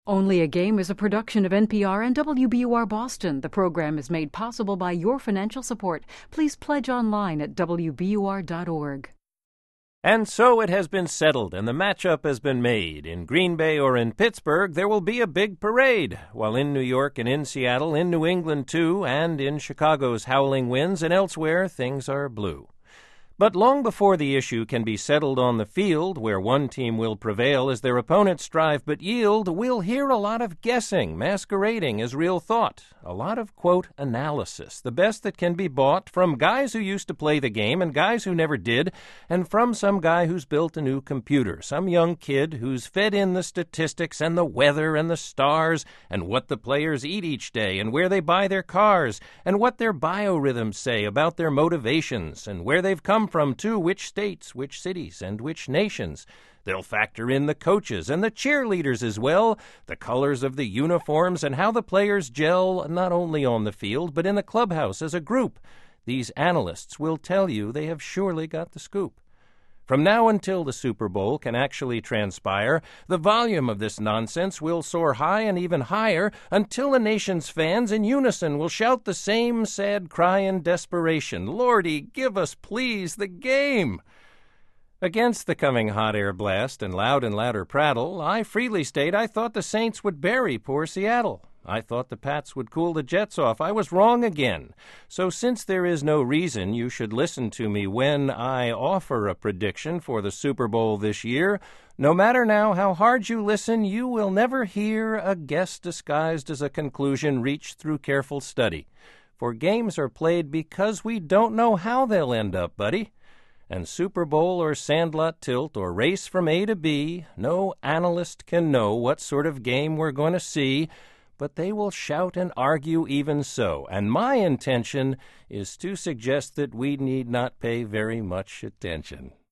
Only a Game is a production of NPR and WBUR Boston. The program is made possible by your financial support. Please pledge online at WBUR.org. And so it has been settled, and the matchup has been made. In Green Bay or in Pittsburgh, there will be a big parade, while in New York and in Seattle, in New England too, and in Chicago's howling winds and elsewhere, things are blue. But long before the issue can be settled on the field, where one team will prevail as their opponents strive but yield, we'll hear a lot of guessing, masquerading as real thought. A lot of, quote, analysis, the best that can be bought from guys who used to play the game and guys who never did, and from some guy who's built a new computer, some young kid who's fed in the statistics and the weather and the stars and what the players eat each day and where they buy their cars and what their biorhythms say about their motivations and where they've come from too, which states, which cities, and which nations. They'll factor in the coaches and the cheerleaders as well, the colors of the uniforms, and how the players gel not only on the field but in the clubhouse as a group. These analysts will tell you they have surely got the scoop. From now until the Super Bowl can actually transpire, the volume of this nonsense will soar high and even higher until the nation's fans in unison will shout the same sad cry in desperation, "Lordy, give us, please, the game!" Against the coming hot air blast and louder prattle, I freely state I thought the Saints would bury poor Seattle. I thought the Pats would cool the Jets off. I was wrong again. So since there is no reason you should listen to me when I offer a prediction for the Super Bowl this year, no matter now how hard you listen, you will never hear a guess disguised as a conclusion reached through careful study. For games are played because we don't know how they'll end up, buddy. And Super Bowl or Sandlot tilt or race from A to B, no analyst can know what sort of game we're going to see, but they will shout and argue even so. And my intention is to suggest that we need not pay very much attention.